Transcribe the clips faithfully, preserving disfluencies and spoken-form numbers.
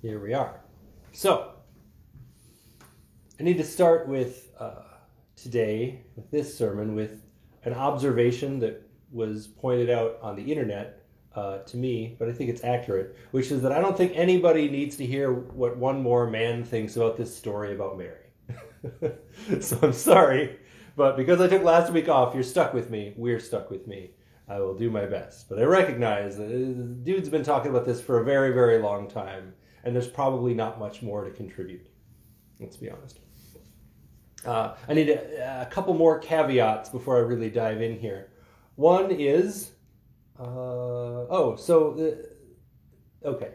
here we are. So, I need to start with uh, today, with this sermon, with an observation that was pointed out on the internet uh, to me, but I think it's accurate, which is that I don't think anybody needs to hear what one more man thinks about this story about Mary. So I'm sorry, but because I took last week off, you're stuck with me. We're stuck with me. I will do my best. But I recognize that the dude's been talking about this for a very, very long time, and there's probably not much more to contribute. Let's be honest. Uh, I need a, a couple more caveats before I really dive in here. One is, uh, oh, so, the, okay.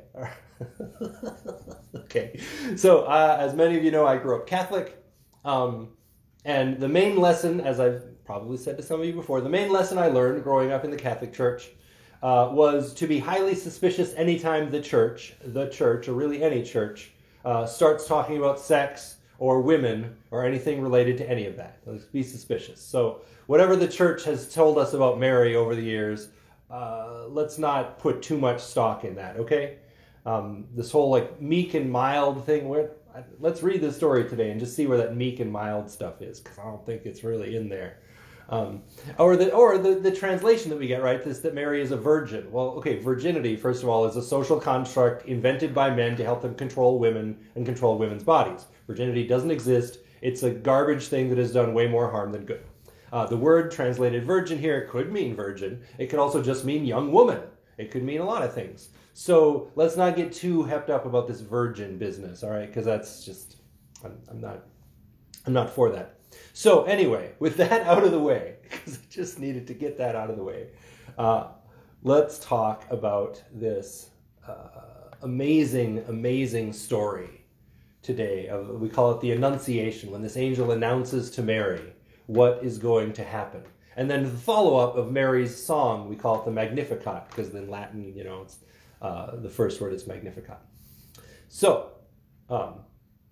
Okay. So, uh, as many of you know, I grew up Catholic. Um, and the main lesson, as I've probably said to some of you before, the main lesson I learned growing up in the Catholic Church uh, was to be highly suspicious anytime the church, the church, or really any church, uh, starts talking about sex or women or anything related to any of that. Let's be suspicious. So whatever the church has told us about Mary over the years, uh, let's not put too much stock in that, okay? Um, this whole like meek and mild thing, where let's read the story today and just see where that meek and mild stuff is, because I don't think it's really in there. Um, or the or the, the translation that we get, right, is that Mary is a virgin. Well, okay, virginity, first of all, is a social construct invented by men to help them control women and control women's bodies. Virginity doesn't exist. It's a garbage thing that has done way more harm than good. Uh, the word translated virgin here could mean virgin. It could also just mean young woman. It could mean a lot of things. So let's not get too hepped up about this virgin business, all right? Because that's just, I'm, I'm not, I'm not for that. So anyway, with that out of the way, because I just needed to get that out of the way, uh, let's talk about this uh, amazing, amazing story today. Of, we call it the Annunciation, when this angel announces to Mary what is going to happen. And then the follow-up of Mary's song, we call it the Magnificat, because in Latin, you know, it's, uh, the first word is Magnificat. So, um,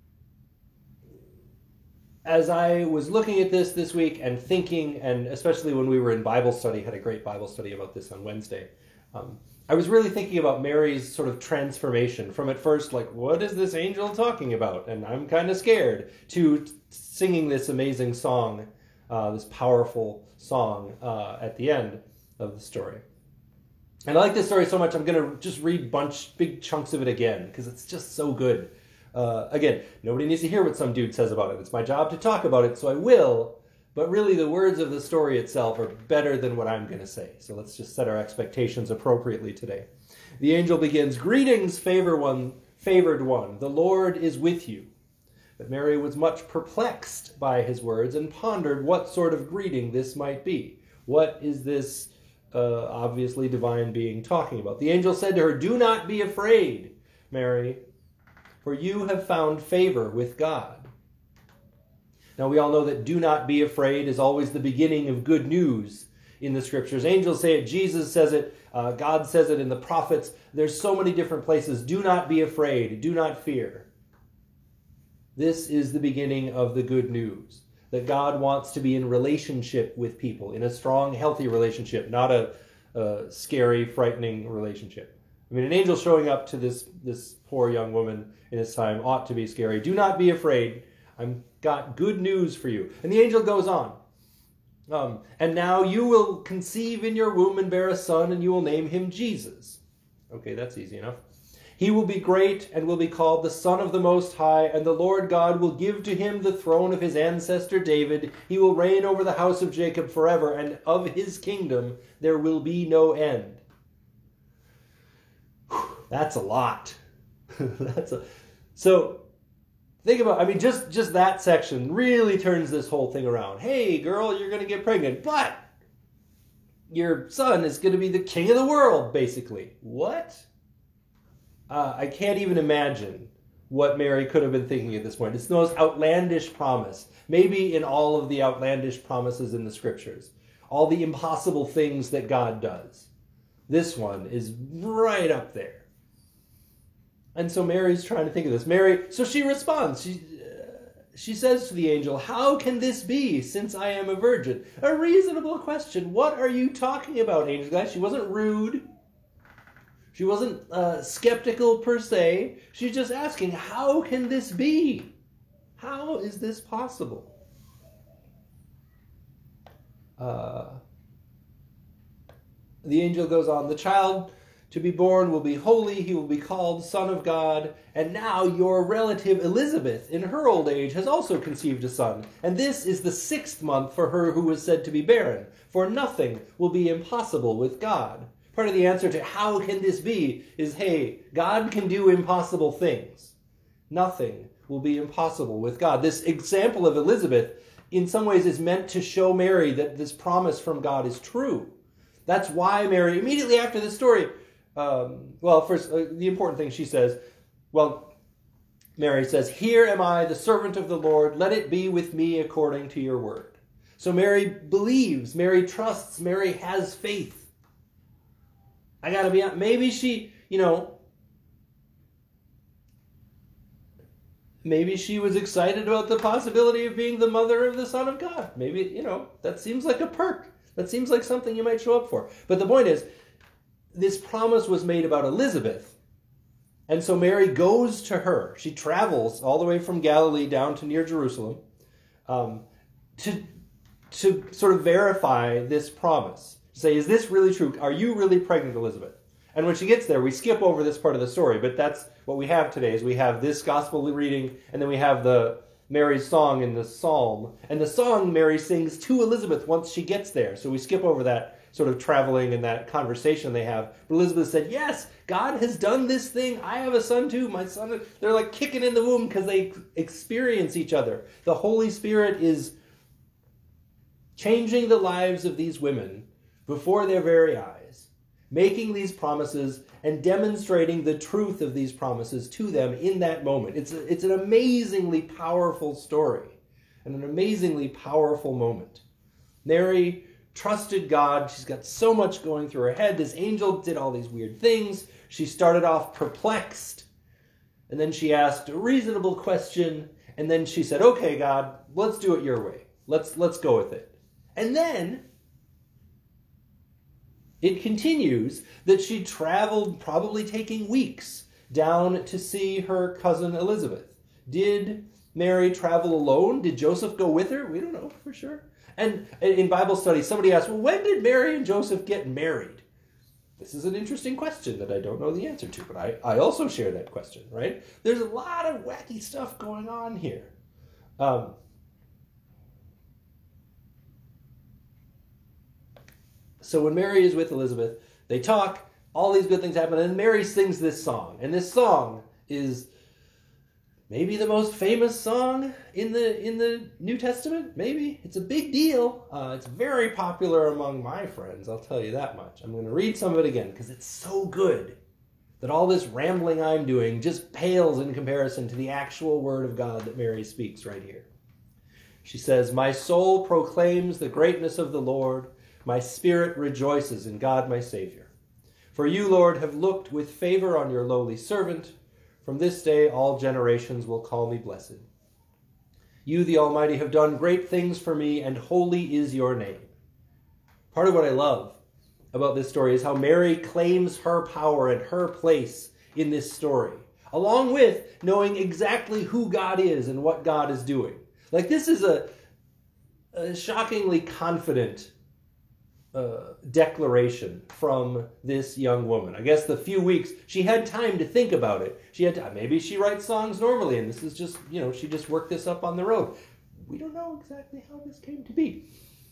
as I was looking at this this week and thinking, and especially when we were in Bible study, had a great Bible study about this on Wednesday, um, I was really thinking about Mary's sort of transformation from at first, like, what is this angel talking about? And I'm kind of scared, to t- singing this amazing song, uh, this powerful song uh, at the end of the story. And I like this story so much, I'm going to just read bunch, big chunks of it again, because it's just so good. Uh, again, nobody needs to hear what some dude says about it. It's my job to talk about it, so I will. But really, the words of the story itself are better than what I'm going to say. So let's just set our expectations appropriately today. The angel begins, "Greetings, favor one, favored one. The Lord is with you." But Mary was much perplexed by his words and pondered what sort of greeting this might be. What is this uh, obviously divine being talking about? The angel said to her, "Do not be afraid, Mary, for you have found favor with God." Now we all know that "do not be afraid" is always the beginning of good news in the scriptures. Angels say it, Jesus says it, uh, God says it in the prophets. There's so many different places. Do not be afraid. Do not fear. This is the beginning of the good news, that God wants to be in relationship with people, in a strong, healthy relationship, not a, a scary, frightening relationship. I mean, an angel showing up to this, this poor young woman in this time ought to be scary. "Do not be afraid. I've got good news for you." And the angel goes on. Um, "and now you will conceive in your womb and bear a son, and you will name him Jesus." Okay, that's easy enough. "He will be great and will be called the Son of the Most High, and the Lord God will give to him the throne of his ancestor David. He will reign over the house of Jacob forever, and of his kingdom there will be no end." That's a lot. That's a so think about, I mean, just just that section really turns this whole thing around. Hey, girl, you're going to get pregnant, but your son is going to be the king of the world, basically. What? Uh, I can't even imagine what Mary could have been thinking at this point. It's the most outlandish promise, maybe in all of the outlandish promises in the scriptures, all the impossible things that God does. This one is right up there. And so Mary's trying to think of this. Mary, so she responds. She, uh, she says to the angel, "How can this be, since I am a virgin?" A reasonable question. What are you talking about, angel guy? She wasn't rude. She wasn't uh, skeptical per se. She's just asking, how can this be? How is this possible? Uh, the angel goes on, the child to be born will be holy, he will be called Son of God, and now your relative Elizabeth, in her old age, has also conceived a son, and this is the sixth month for her who was said to be barren, for nothing will be impossible with God. Part of the answer to how can this be is, hey, God can do impossible things. Nothing will be impossible with God. This example of Elizabeth, in some ways, is meant to show Mary that this promise from God is true. That's why Mary, immediately after this story, um, well, first, uh, the important thing she says, well, Mary says, here am I, the servant of the Lord, let it be with me according to your word. So Mary believes, Mary trusts, Mary has faith. I gotta be honest, maybe she, you know, maybe she was excited about the possibility of being the mother of the Son of God. Maybe, you know, that seems like a perk. That seems like something you might show up for. But the point is, this promise was made about Elizabeth. And so Mary goes to her. She travels all the way from Galilee down to near Jerusalem um, to, to sort of verify this promise. Say, is this really true? Are you really pregnant, Elizabeth? And when she gets there, we skip over this part of the story, but that's what we have today, is we have this gospel reading, and then we have the Mary's song in the psalm. And the song Mary sings to Elizabeth once she gets there. So we skip over that sort of traveling and that conversation they have. But Elizabeth said, yes, God has done this thing. I have a son too. My son, they're like kicking in the womb because they experience each other. The Holy Spirit is changing the lives of these women before their very eyes, making these promises and demonstrating the truth of these promises to them in that moment. It's, a, it's an amazingly powerful story and an amazingly powerful moment. Mary trusted God. She's got so much going through her head. This angel did all these weird things. She started off perplexed, and then she asked a reasonable question, and then she said, okay, God, let's do it your way. Let's, let's go with it. And then it continues that she traveled, probably taking weeks, down to see her cousin Elizabeth. Did Mary travel alone? Did Joseph go with her? We don't know for sure. And in Bible study, somebody asked, well, when did Mary and Joseph get married? This is an interesting question that I don't know the answer to, but I, I also share that question, right? There's a lot of wacky stuff going on here. Um, so when Mary is with Elizabeth, they talk, all these good things happen, and Mary sings this song. And this song is maybe the most famous song in the in the New Testament. Maybe. It's a big deal. Uh, it's very popular among my friends, I'll tell you that much. I'm going to read some of it again because it's so good that all this rambling I'm doing just pales in comparison to the actual word of God that Mary speaks right here. She says, my soul proclaims the greatness of the Lord. My spirit rejoices in God my Savior. For you, Lord, have looked with favor on your lowly servant. From this day all generations will call me blessed. You, the Almighty, have done great things for me, and holy is your name. Part of what I love about this story is how Mary claims her power and her place in this story, along with knowing exactly who God is and what God is doing. Like, this is a, a shockingly confident Uh, declaration from this young woman. I guess the few weeks, she had time to think about it. She had time. Maybe she writes songs normally, and this is just, you know, she just worked this up on the road. We don't know exactly how this came to be.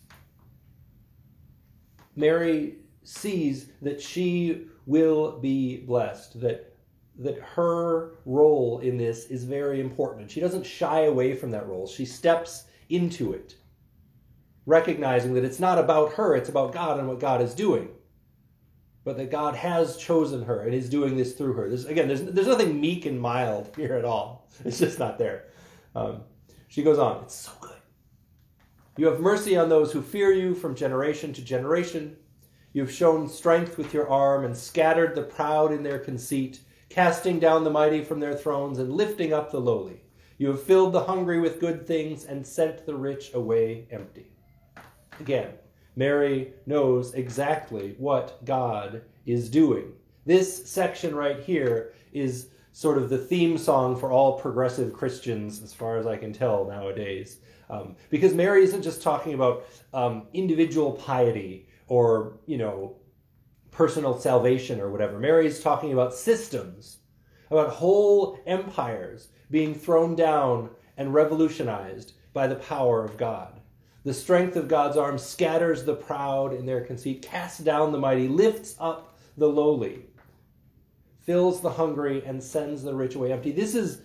Mary sees that she will be blessed, that that her role in this is very important. She doesn't shy away from that role. She steps into it, recognizing that it's not about her, it's about God and what God is doing. But that God has chosen her and is doing this through her. There's, again, there's, there's nothing meek and mild here at all. It's just not there. Um, she goes on, it's so good. You have mercy on those who fear you from generation to generation. You have shown strength with your arm and scattered the proud in their conceit, casting down the mighty from their thrones and lifting up the lowly. You have filled the hungry with good things and sent the rich away empty. Again, Mary knows exactly what God is doing. This section right here is sort of the theme song for all progressive Christians, as far as I can tell nowadays. Um, because Mary isn't just talking about um, individual piety or, you know, personal salvation or whatever. Mary is talking about systems, about whole empires being thrown down and revolutionized by the power of God. The strength of God's arm scatters the proud in their conceit, casts down the mighty, lifts up the lowly, fills the hungry, and sends the rich away empty. This is,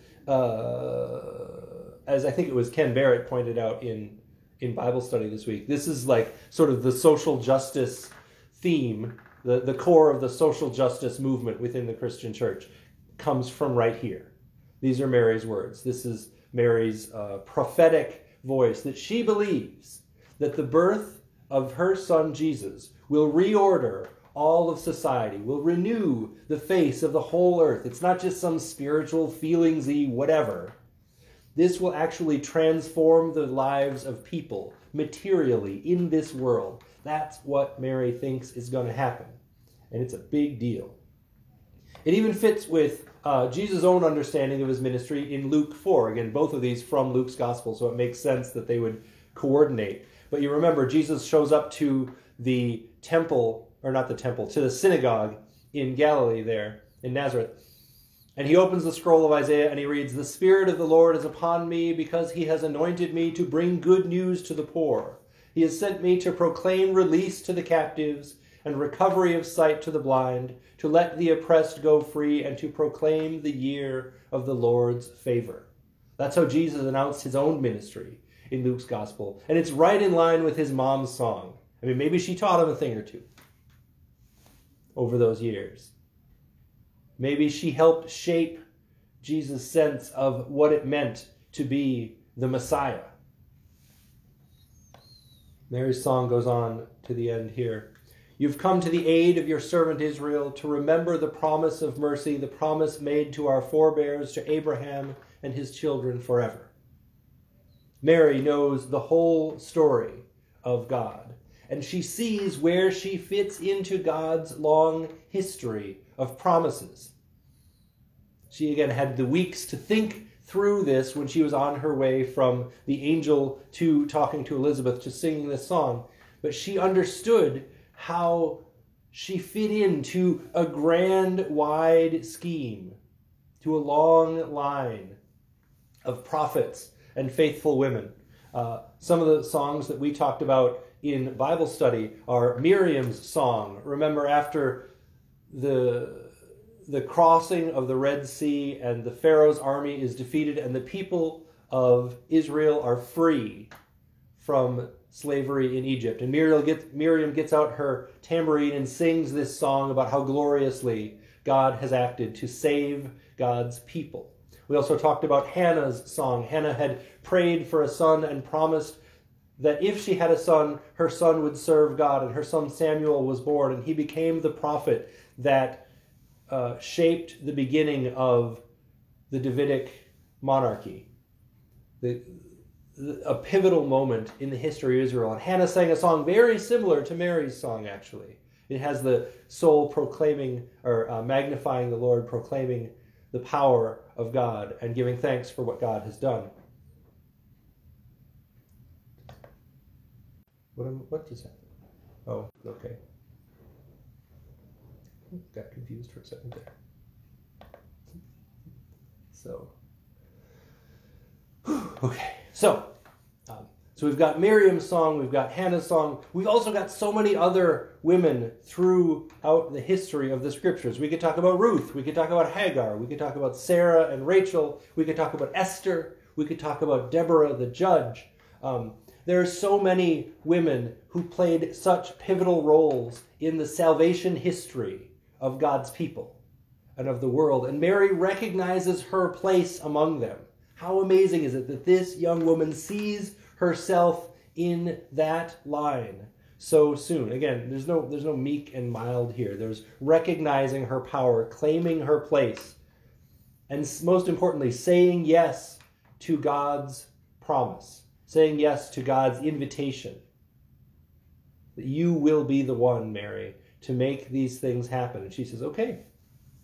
uh, as I think it was Ken Barrett pointed out in, in Bible study this week, this is like sort of the social justice theme, the, the core of the social justice movement within the Christian church comes from right here. These are Mary's words. This is Mary's uh, prophetic voice that she believes that the birth of her son Jesus will reorder all of society, will renew the face of the whole earth. It's not just some spiritual feelingsy whatever. This will actually transform the lives of people materially in this world. That's what Mary thinks is going to happen. And it's a big deal. It even fits with uh, Jesus' own understanding of his ministry in Luke four. Again, both of these from Luke's gospel, so it makes sense that they would coordinate. But you remember, Jesus shows up to the temple, or not the temple, to the synagogue in Galilee there, in Nazareth. And he opens the scroll of Isaiah and he reads, "The Spirit of the Lord is upon me because he has anointed me to bring good news to the poor. He has sent me to proclaim release to the captives and recovery of sight to the blind, to let the oppressed go free, and to proclaim the year of the Lord's favor." That's how Jesus announced his own ministry in Luke's gospel. And it's right in line with his mom's song. I mean, maybe she taught him a thing or two over those years. Maybe she helped shape Jesus' sense of what it meant to be the Messiah. Mary's song goes on to the end here. "You've come to the aid of your servant Israel, to remember the promise of mercy, the promise made to our forebears, to Abraham and his children forever." Mary knows the whole story of God, and she sees where she fits into God's long history of promises. She again had the weeks to think through this when she was on her way from the angel to talking to Elizabeth to singing this song, but she understood how she fit into a grand, wide scheme, to a long line of prophets and faithful women. Uh, some of the songs that we talked about in Bible study are Miriam's song. Remember, after the the crossing of the Red Sea and the Pharaoh's army is defeated and the people of Israel are free from slavery in Egypt. And Miriam gets, Miriam gets out her tambourine and sings this song about how gloriously God has acted to save God's people. We also talked about Hannah's song. Hannah had prayed for a son and promised that if she had a son, her son would serve God. And her son Samuel was born, and he became the prophet that uh, shaped the beginning of the Davidic monarchy. The, the, a pivotal moment in the history of Israel. And Hannah sang a song very similar to Mary's song, actually. It has the soul proclaiming, or uh, magnifying the Lord, proclaiming the power of God and giving thanks for what God has done. What, am, what just happened? Oh, okay. Got confused for a second there. So, okay. So, um, so we've got Miriam's song, we've got Hannah's song. We've also got so many other women throughout the history of the scriptures. We could talk about Ruth. We could talk about Hagar. We could talk about Sarah and Rachel. We could talk about Esther. We could talk about Deborah the judge. Um, there are so many women who played such pivotal roles in the salvation history of God's people and of the world. And Mary recognizes her place among them. How amazing is it that this young woman sees herself in that line so soon? Again, there's no there's no meek and mild here. There's recognizing her power, claiming her place, and most importantly, saying yes to God's promise, saying yes to God's invitation. That you will be the one, Mary, to make these things happen. And she says, okay,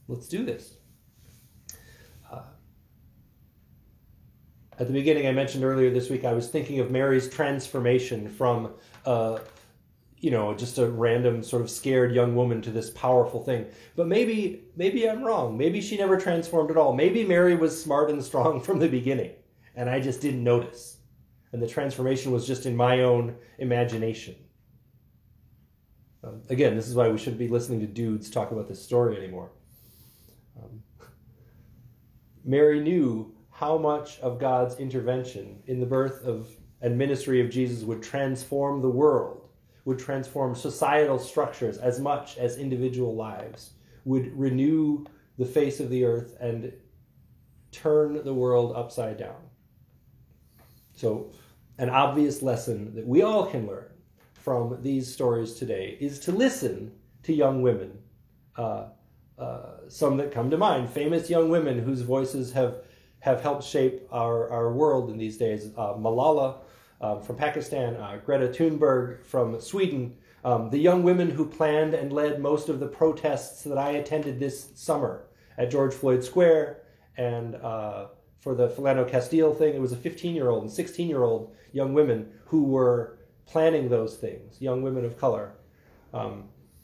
let's do this. Uh, at the beginning, I mentioned earlier this week, I was thinking of Mary's transformation from, uh, you know, just a random sort of scared young woman to this powerful thing. But maybe, maybe I'm wrong. Maybe she never transformed at all. Maybe Mary was smart and strong from the beginning, and I just didn't notice. And the transformation was just in my own imagination. Um, again, this is why we shouldn't be listening to dudes talk about this story anymore. Um, Mary knew how much of God's intervention in the birth of and ministry of Jesus would transform the world, would transform societal structures as much as individual lives, would renew the face of the earth and turn the world upside down. So, an obvious lesson that we all can learn from these stories today is to listen to young women. Uh, uh, some that come to mind, famous young women whose voices have, have helped shape our, our world in these days. Uh, Malala um, from Pakistan, uh, Greta Thunberg from Sweden, um, the young women who planned and led most of the protests that I attended this summer at George Floyd Square, and uh, for the Philando Castile thing, it was a fifteen-year-old and sixteen-year-old young women who were planning those things, young women of color. Um,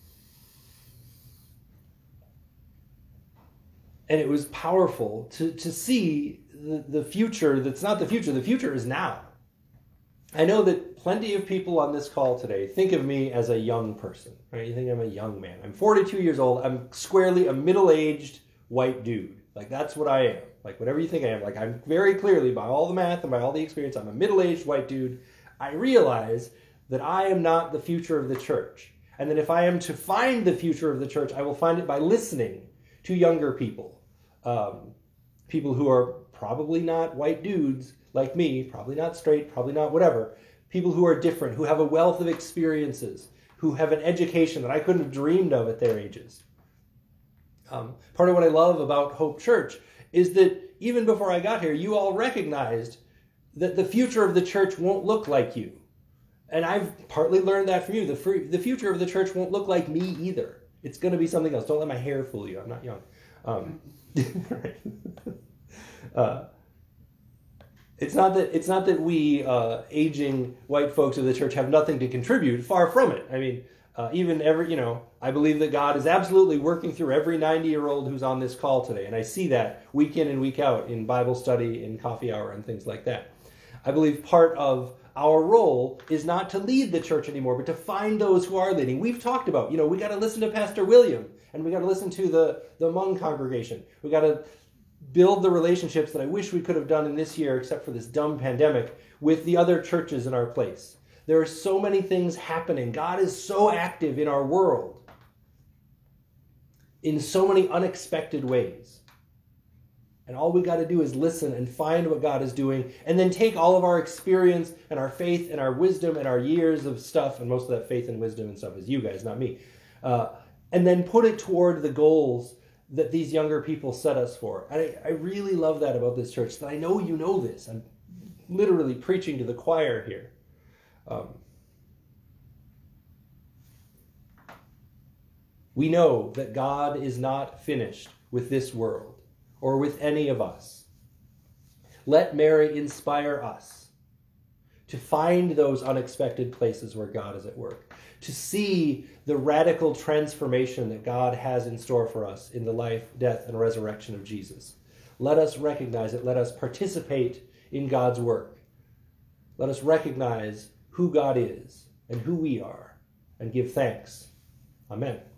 and it was powerful to, to see the, the future that's not the future. The future is now. I know that plenty of people on this call today think of me as a young person, right? You think I'm a young man. I'm forty-two years old. I'm squarely a middle-aged white dude. Like, that's what I am. Like, whatever you think I am. Like, I'm very clearly, by all the math and by all the experience, I'm a middle-aged white dude. I realize that I am not the future of the church. And that if I am to find the future of the church, I will find it by listening to younger people. Um, people who are probably not white dudes like me, probably not straight, probably not whatever. People who are different, who have a wealth of experiences, who have an education that I couldn't have dreamed of at their ages. Um, part of what I love about Hope Church is that even before I got here, you all recognized that the future of the church won't look like you. And I've partly learned that from you. The, free, the future of the church won't look like me either. It's going to be something else. Don't let my hair fool you. I'm not young. Um, right. uh, it's not that it's not that we uh, aging white folks of the church have nothing to contribute. Far from it. I mean, uh, even every you know, I believe that God is absolutely working through every ninety-year-old who's on this call today, and I see that week in and week out in Bible study, in coffee hour, and things like that. I believe part of our role is not to lead the church anymore, but to find those who are leading. We've talked about, you know, we got to listen to Pastor William, and we got to listen to the, the Hmong congregation. We got to build the relationships that I wish we could have done in this year, except for this dumb pandemic, with the other churches in our place. There are so many things happening. God is so active in our world in so many unexpected ways. And all we got to do is listen and find what God is doing, and then take all of our experience and our faith and our wisdom and our years of stuff, and most of that faith and wisdom and stuff is you guys, not me, uh, and then put it toward the goals that these younger people set us for. And I, I really love that about this church, that I know you know this. I'm literally preaching to the choir here. Um, we know that God is not finished with this world or with any of us. Let Mary inspire us to find those unexpected places where God is at work, to see the radical transformation that God has in store for us in the life, death, and resurrection of Jesus. Let us recognize it. Let us participate in God's work. Let us recognize who God is and who we are, and give thanks. Amen.